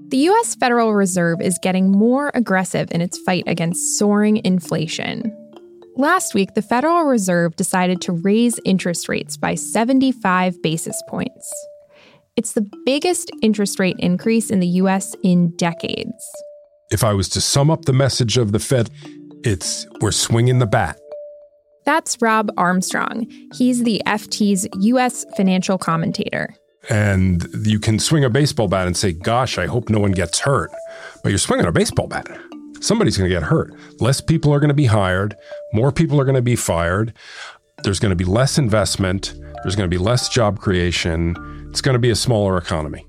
The U.S. Federal Reserve is getting more aggressive in its fight against soaring inflation. Last week, the Federal Reserve decided to raise interest rates by 75 basis points. It's the biggest interest rate increase in the U.S. in decades. If I was to sum up the message of the Fed, it's we're swinging the bat. That's Rob Armstrong. He's the FT's U.S. financial commentator. And you can swing a baseball bat and say, gosh, I hope no one gets hurt. But you're swinging a baseball bat. Somebody's going to get hurt. Less people are going to be hired. More people are going to be fired. There's going to be less investment. There's going to be less job creation. It's going to be a smaller economy.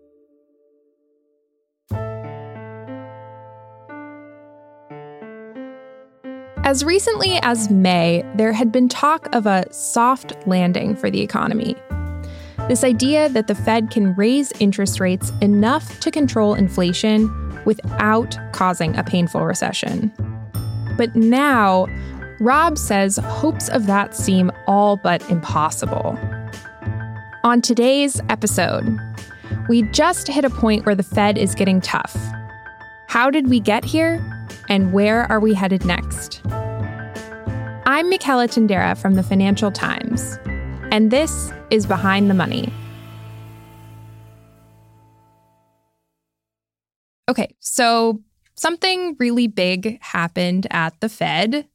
As recently as May, there had been talk of a soft landing for the economy. This idea that the Fed can raise interest rates enough to control inflation without causing a painful recession. But now, Rob says hopes of that seem all but impossible. On today's episode, we just hit a point where the Fed is getting tough. How did we get here? And where are we headed next? I'm Michela Tindera from the Financial Times, and this is Behind the Money. Okay, so something really big happened at the Fed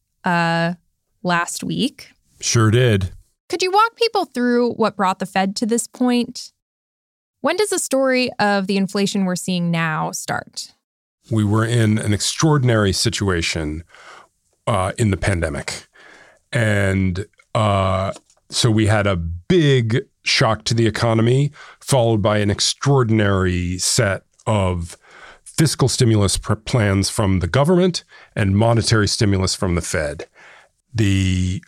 last week. Sure did. Could you walk people through what brought the Fed to this point? When does the story of the inflation we're seeing now start? We were in an extraordinary situation in the pandemic. And so we had a big shock to the economy, followed by an extraordinary set of fiscal stimulus plans from the government and monetary stimulus from the Fed. The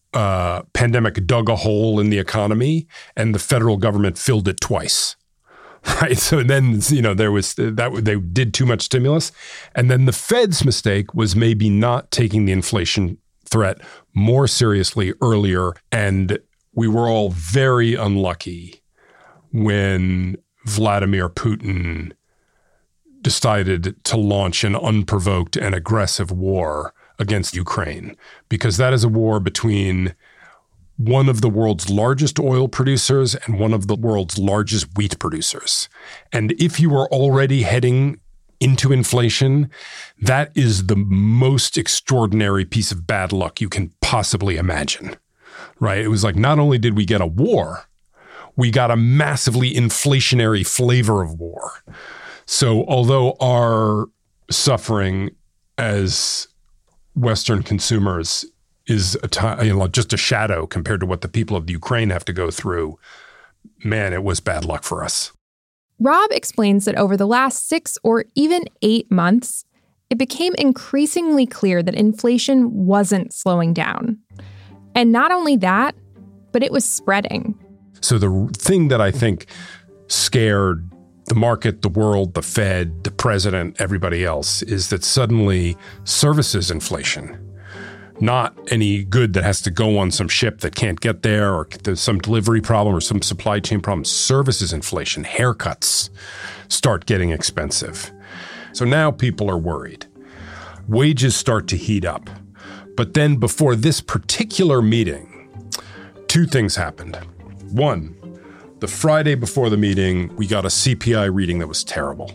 pandemic dug a hole in the economy, and the federal government filled it twice. Right. So then, there was that they did too much stimulus. And then the Fed's mistake was maybe not taking the inflation threat more seriously earlier. And we were all very unlucky when Vladimir Putin decided to launch an unprovoked and aggressive war against Ukraine, because that is a war between one of the world's largest oil producers and one of the world's largest wheat producers. And if you are already heading into inflation, that is the most extraordinary piece of bad luck you can possibly imagine, right? It was like, not only did we get a war, we got a massively inflationary flavor of war. So although our suffering as Western consumers is just a shadow compared to what the people of the Ukraine have to go through, man, it was bad luck for us. Rob explains that over the last 6 or even 8 months, it became increasingly clear that inflation wasn't slowing down. And not only that, but it was spreading. So the thing that I think scared the market, the world, the Fed, the president, everybody else, is that suddenly services inflation, not any good that has to go on some ship that can't get there, or there's some delivery problem or some supply chain problem. Services inflation, haircuts start getting expensive. So now people are worried. Wages start to heat up. But then before this particular meeting, 2 things happened. One, the Friday before the meeting, we got a CPI reading that was terrible.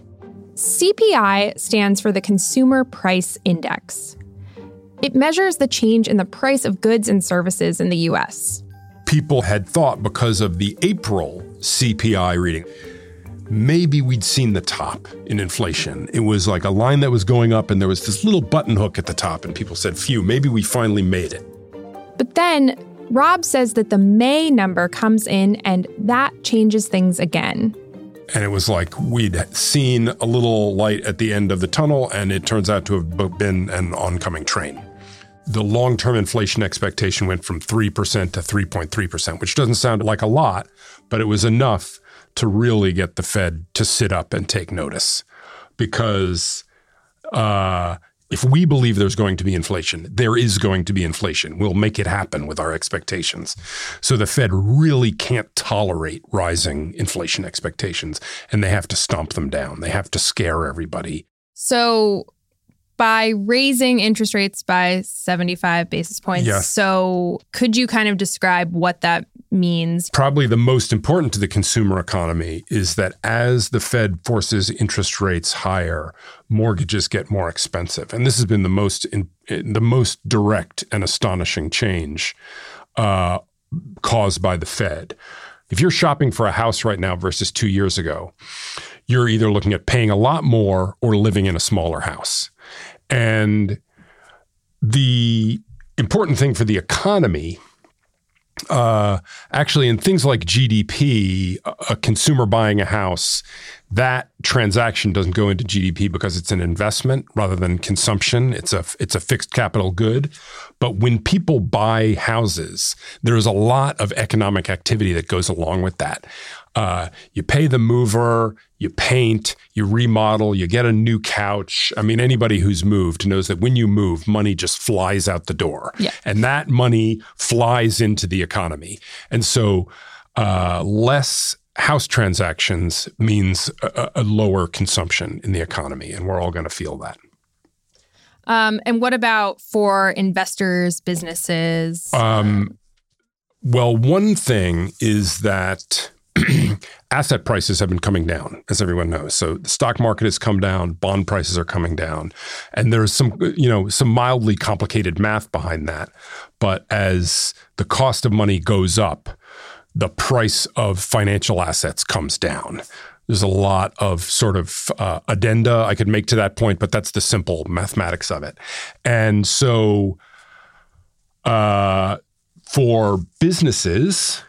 CPI stands for the Consumer Price Index. It measures the change in the price of goods and services in the U.S. People had thought, because of the April CPI reading, maybe we'd seen the top in inflation. It was like a line that was going up, and there was this little button hook at the top, and people said, phew, maybe we finally made it. But then Rob says that the May number comes in, and that changes things again. And it was like we'd seen a little light at the end of the tunnel, and it turns out to have been an oncoming train. The long-term inflation expectation went from 3% to 3.3%, which doesn't sound like a lot, but it was enough to really get the Fed to sit up and take notice. Because If we believe there's going to be inflation, there is going to be inflation. We'll make it happen with our expectations. So the Fed really can't tolerate rising inflation expectations, and they have to stomp them down. They have to scare everybody. So by raising interest rates by 75 basis points, Yes. So could you kind of describe what that means? Probably the most important to the consumer economy is that as the Fed forces interest rates higher, mortgages get more expensive. And this has been the most direct and astonishing change caused by the Fed. If you're shopping for a house right now versus 2 years ago, you're either looking at paying a lot more or living in a smaller house. And the important thing for the economy, actually in things like GDP, a consumer buying a house, that transaction doesn't go into GDP because it's an investment rather than consumption. It's a fixed capital good. But when people buy houses, there's a lot of economic activity that goes along with that. You pay the mover, you paint, you remodel, you get a new couch. I mean, anybody who's moved knows that when you move, money just flies out the door. Yeah. And that money flies into the economy. And so less house transactions means a lower consumption in the economy, and we're all going to feel that. And what about for investors, businesses? Well, one thing is that asset prices have been coming down, as everyone knows. So the stock market has come down, bond prices are coming down, and there's some mildly complicated math behind that. But as the cost of money goes up, the price of financial assets comes down. There's a lot of sort of addenda I could make to that point, but that's the simple mathematics of it. And so for businesses,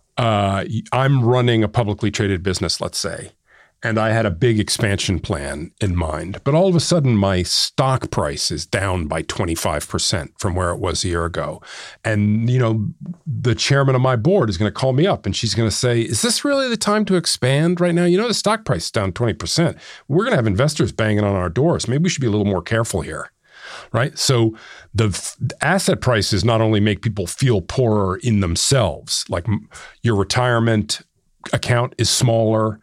I'm running a publicly traded business, let's say, and I had a big expansion plan in mind. But all of a sudden, my stock price is down by 25% from where it was a year ago. And, the chairman of my board is going to call me up and she's going to say, is this really the time to expand right now? The stock price is down 20%. We're going to have investors banging on our doors. Maybe we should be a little more careful here. Right. So the asset prices not only make people feel poorer in themselves, like your retirement account is smaller,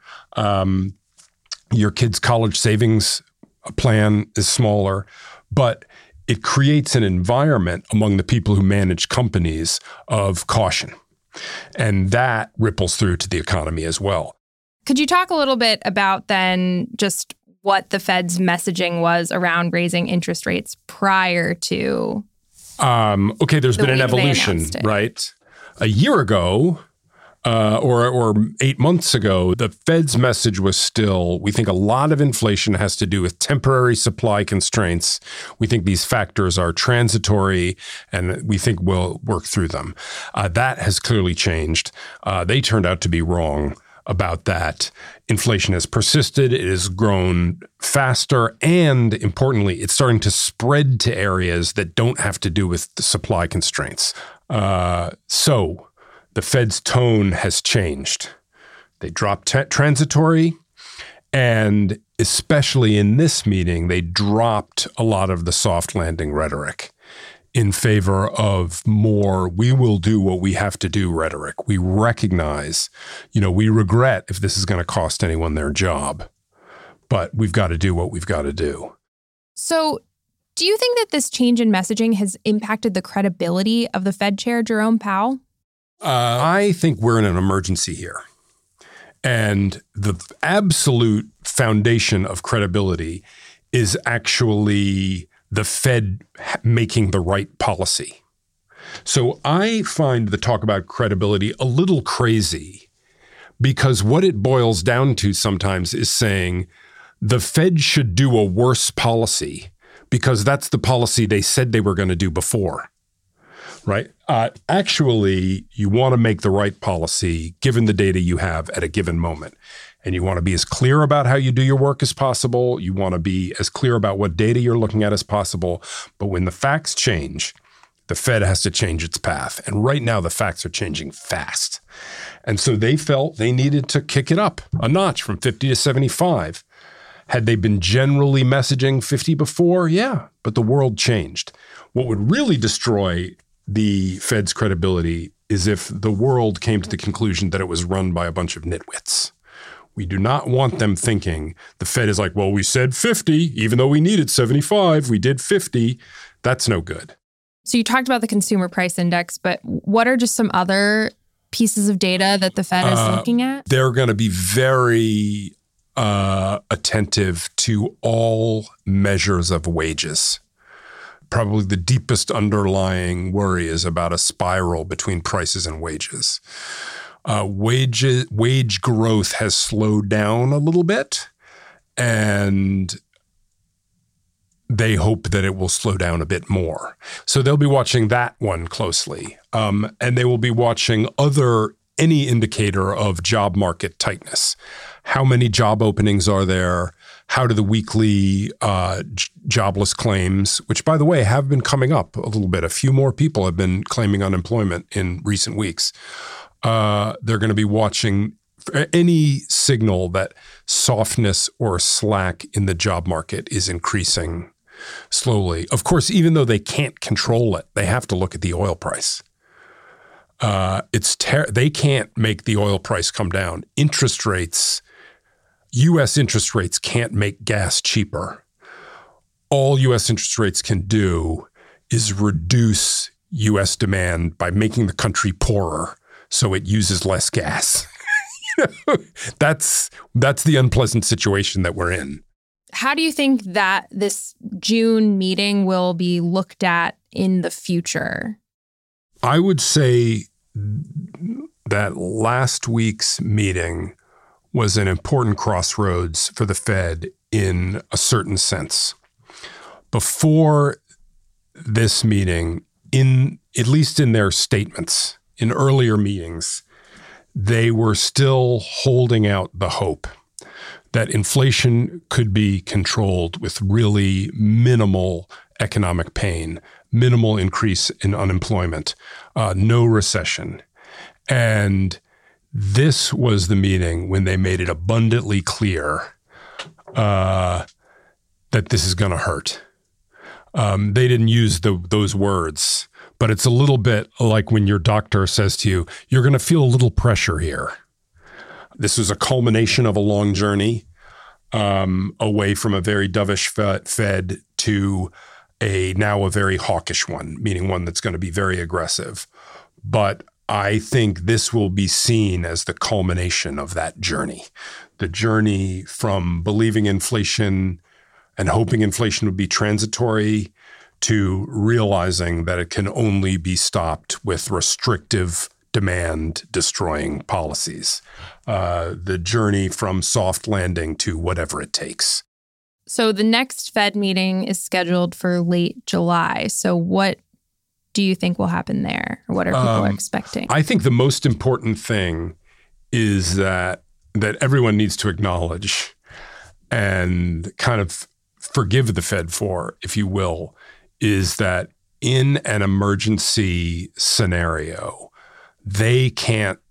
your kid's college savings plan is smaller, but it creates an environment among the people who manage companies of caution. And that ripples through to the economy as well. Could you talk a little bit about then just what the Fed's messaging was around raising interest rates prior to? Okay, there's been an evolution, right? A year ago, or 8 months ago, the Fed's message was still, we think a lot of inflation has to do with temporary supply constraints. We think these factors are transitory, and we think we'll work through them. That has clearly changed. They turned out to be wrong about that. Inflation has persisted. It has grown faster. And importantly, it's starting to spread to areas that don't have to do with the supply constraints. So the Fed's tone has changed. They dropped transitory. And especially in this meeting, they dropped a lot of the soft landing rhetoric in favor of more, we will do what we have to do rhetoric. We recognize, we regret if this is going to cost anyone their job, but we've got to do what we've got to do. So do you think that this change in messaging has impacted the credibility of the Fed chair, Jerome Powell? I think we're in an emergency here. And the absolute foundation of credibility is actually the Fed making the right policy. So I find the talk about credibility a little crazy because what it boils down to sometimes is saying the Fed should do a worse policy because that's the policy they said they were going to do before, right? Actually, you want to make the right policy given the data you have at a given moment. And you want to be as clear about how you do your work as possible. You want to be as clear about what data you're looking at as possible. But when the facts change, the Fed has to change its path. And right now, the facts are changing fast. And so they felt they needed to kick it up a notch from 50 to 75. Had they been generally messaging 50 before? Yeah, but the world changed. What would really destroy the Fed's credibility is if the world came to the conclusion that it was run by a bunch of nitwits. We do not want them thinking the Fed is like, well, we said 50, even though we needed 75, we did 50. That's no good. So you talked about the consumer price index, but what are just some other pieces of data that the Fed is looking at? They're going to be very attentive to all measures of wages. Probably the deepest underlying worry is about a spiral between prices and wages. Wage growth has slowed down a little bit, and they hope that it will slow down a bit more. So they'll be watching that one closely, and they will be watching any indicator of job market tightness. How many job openings are there? How do the weekly jobless claims, which, by the way, have been coming up a little bit. A few more people have been claiming unemployment in recent weeks. They're going to be watching any signal that softness or slack in the job market is increasing slowly. Of course, even though they can't control it, they have to look at the oil price. They can't make the oil price come down. U.S. interest rates can't make gas cheaper. All U.S. interest rates can do is reduce U.S. demand by making the country poorer so it uses less gas. That's the unpleasant situation that we're in. How do you think that this June meeting will be looked at in the future? I would say that last week's meeting was an important crossroads for the Fed in a certain sense. Before this meeting, at least in their statements, in earlier meetings, they were still holding out the hope that inflation could be controlled with really minimal economic pain, minimal increase in unemployment, no recession. And this was the meeting when they made it abundantly clear that this is going to hurt. They didn't use those words, but it's a little bit like when your doctor says to you, you're going to feel a little pressure here. This was a culmination of a long journey away from a very dovish Fed to now a very hawkish one, meaning one that's going to be very aggressive. But I think this will be seen as the culmination of that journey, the journey from believing inflation and hoping inflation would be transitory to realizing that it can only be stopped with restrictive demand destroying policies. The journey from soft landing to whatever it takes. So the next Fed meeting is scheduled for late July. So what do you think will happen there? Or what are people expecting? I think the most important thing is that everyone needs to acknowledge and kind of forgive the Fed for, if you will, is that in an emergency scenario, they can't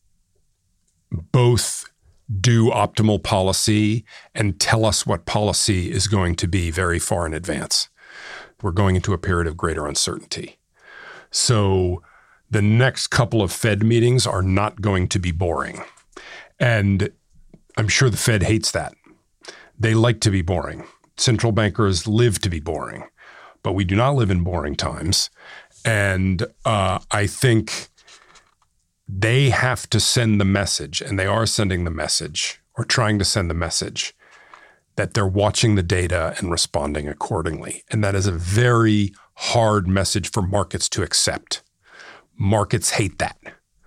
both do optimal policy and tell us what policy is going to be very far in advance. We're going into a period of greater uncertainty. So the next couple of Fed meetings are not going to be boring. And I'm sure the Fed hates that. They like to be boring. Central bankers live to be boring, but we do not live in boring times. And I think they have to send the message, and they are sending the message or trying to send the message that they're watching the data and responding accordingly. And that is a very hard message for markets to accept. Markets hate that.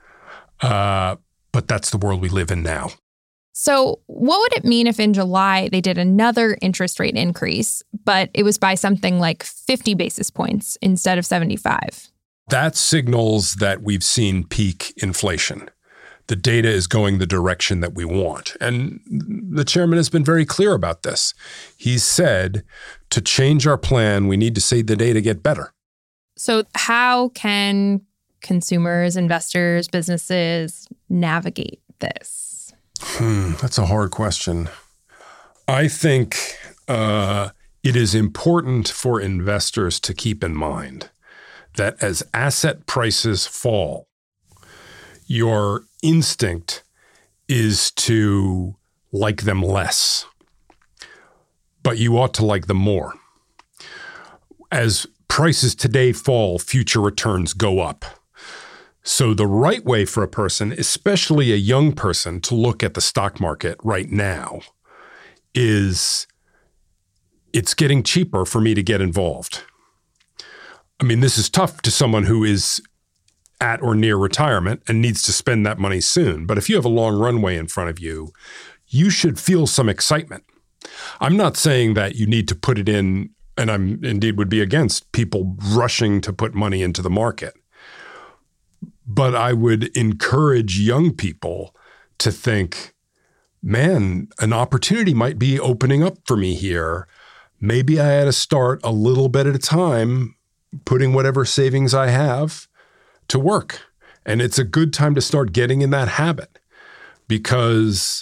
But that's the world we live in now. So what would it mean if in July they did another interest rate increase, but it was by something like 50 basis points instead of 75? That signals that we've seen peak inflation. The data is going the direction that we want. And the chairman has been very clear about this. He's said to change our plan, we need to see the data get better. So how can consumers, investors, businesses navigate this? That's a hard question. I think it is important for investors to keep in mind that as asset prices fall, your instinct is to like them less, but you ought to like them more. As prices today fall, future returns go up. So the right way for a person, especially a young person, to look at the stock market right now is it's getting cheaper for me to get involved. I mean, this is tough to someone who is at or near retirement and needs to spend that money soon. But if you have a long runway in front of you, you should feel some excitement. I'm not saying that you need to put it in, and I'm indeed would be against people rushing to put money into the market. But I would encourage young people to think, man, an opportunity might be opening up for me here. Maybe I ought to start a little bit at a time, putting whatever savings I have to work. And it's a good time to start getting in that habit, because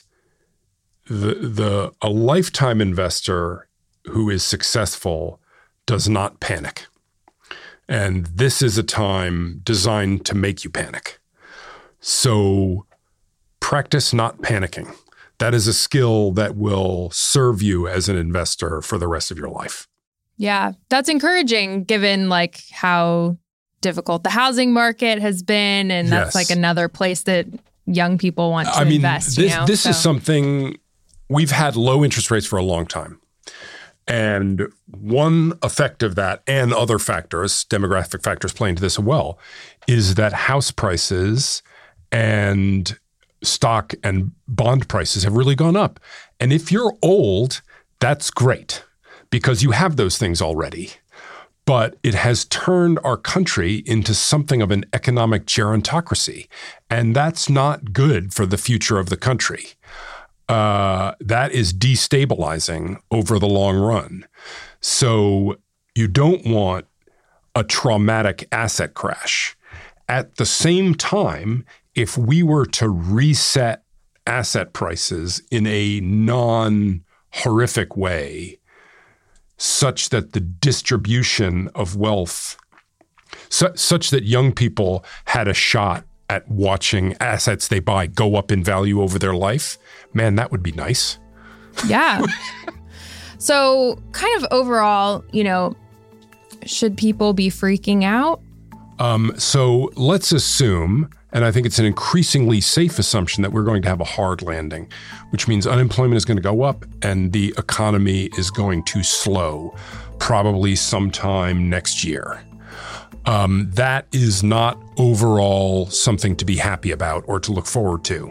a lifetime investor who is successful does not panic. And this is a time designed to make you panic. So practice not panicking. That is a skill that will serve you as an investor for the rest of your life. Yeah, that's encouraging given like how difficult the housing market has been. And that's like another place that young people want to invest. This is something, we've had low interest rates for a long time. And one effect of that, and other factors, demographic factors play into this as well, is that house prices and stock and bond prices have really gone up. And if you're old, that's great because you have those things already. But it has turned our country into something of an economic gerontocracy. And that's not good for the future of the country. That is destabilizing over the long run. So you don't want a traumatic asset crash. At the same time, if we were to reset asset prices in a non-horrific way, such that the distribution of wealth, such that young people had a shot at watching assets they buy go up in value over their life, man, that would be nice. Yeah. So kind of overall, should people be freaking out? So let's assume, and I think it's an increasingly safe assumption, that we're going to have a hard landing, which means unemployment is going to go up and the economy is going to slow, probably sometime next year. That is not overall something to be happy about or to look forward to.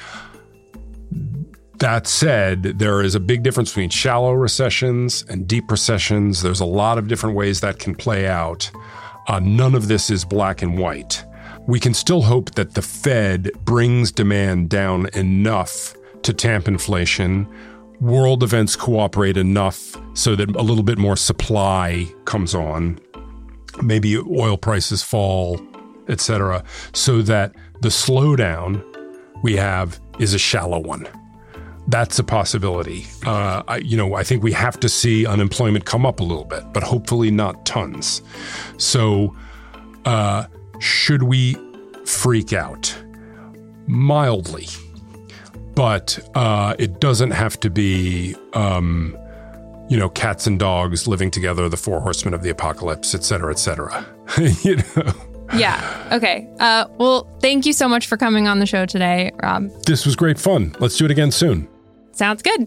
That said, there is a big difference between shallow recessions and deep recessions. There's a lot of different ways that can play out. None of this is black and white. We can still hope that the Fed brings demand down enough to tamp inflation. World events cooperate enough so that a little bit more supply comes on. Maybe oil prices fall, et cetera, so that the slowdown we have is a shallow one. That's a possibility. I think we have to see unemployment come up a little bit, but hopefully not tons. So should we freak out? Mildly. But it doesn't have to be, cats and dogs living together, the four horsemen of the apocalypse, et cetera, et cetera. Yeah. Okay. Well, thank you so much for coming on the show today, Rob. This was great fun. Let's do it again soon. Sounds good.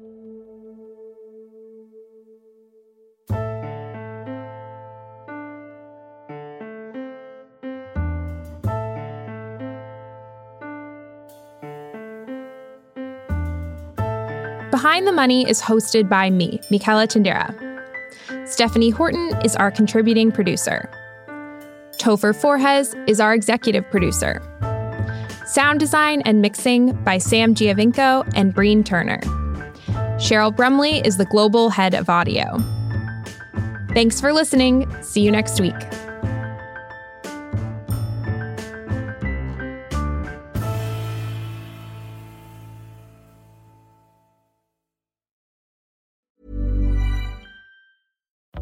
Behind the Money is hosted by me, Michaela Tindera. Stephanie Horton is our contributing producer. Topher Forhez is our executive producer. Sound design and mixing by Sam Giovinco and Breen Turner. Cheryl Brumley is the global head of audio. Thanks for listening. See you next week.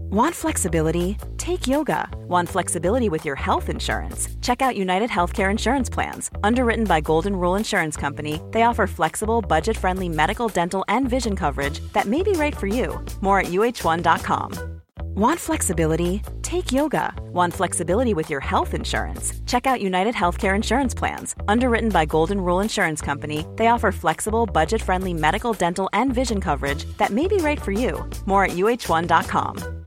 Want flexibility? Take yoga. Want flexibility with your health insurance? Check out United Healthcare Insurance Plans. Underwritten by Golden Rule Insurance Company, they offer flexible, budget-friendly medical, dental, and vision coverage that may be right for you. More at uh1.com. Want flexibility? Take yoga. Want flexibility with your health insurance? Check out United Healthcare Insurance Plans. Underwritten by Golden Rule Insurance Company, they offer flexible, budget-friendly medical, dental, and vision coverage that may be right for you. More at uh1.com.